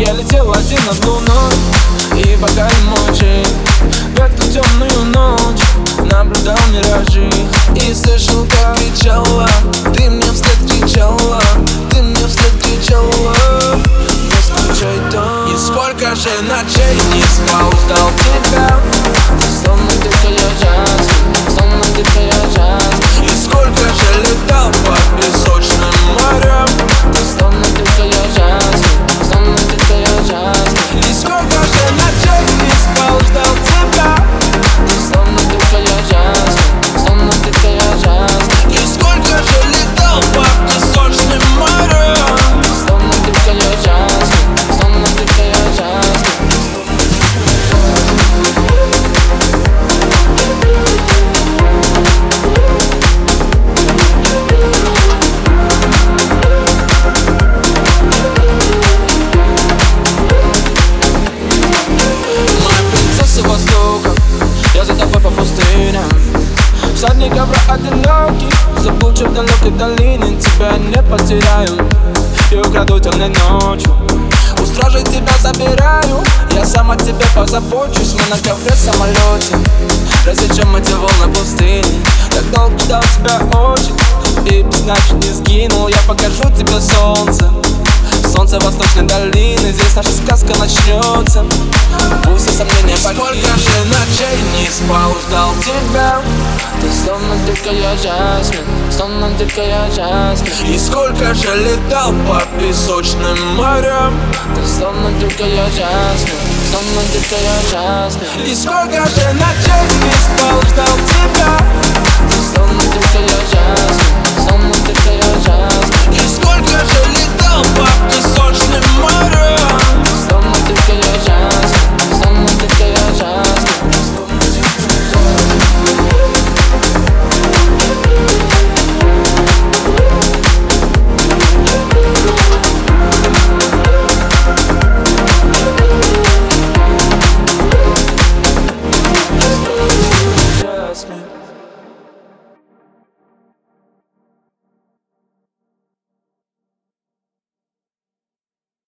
Я летел один над луной, и пока не мочи в эту темную ночь наблюдал миражи. И слышал, как кричала, ты мне вслед кричала, ты мне вслед кричала: не скучай там. и сколько же ночей не спал, ждал тебя, Ты словно дикая Жасмин, словно дикая Жасмин. и сколько же летал по песочным морям, Ты словно дикая Жасмин, словно дикая Жасмин. и сколько же ночей не спал, ждал тебя, Ты словно дикая Жасмин, словно дикая Жасмин. и сколько же летал по песочным морям. Ты словно дикая Жасмин, словно дикая Жасмин. Востока, я за тобой по пустыням. Всадник ковра одинокий, заблудший в далекой долине. Тебя не потеряю и украду темной ночью. У стражей тебя забираю, я сам о тебе позабочусь. Мы на ковре самолете рассечем эти волны пустыни. Так долго ждал тебя очень, и значит не сгинул. Я покажу тебе солнце, солнце восточной долины. Здесь наша сказка начнется, пусть и сомнения покинут. Сколько же ночей не спал, ждал тебя, Ты словно дикая Жасмин, словно дикая Жасмин. и сколько же летал по песочным морям, Ты словно дикая Жасмин, словно дикая Жасмин. и сколько же ночей не спал, ждал тебя, Ты словно дикая Жасмин, словно дикая Жасмин. и сколько же летал по песочным морям.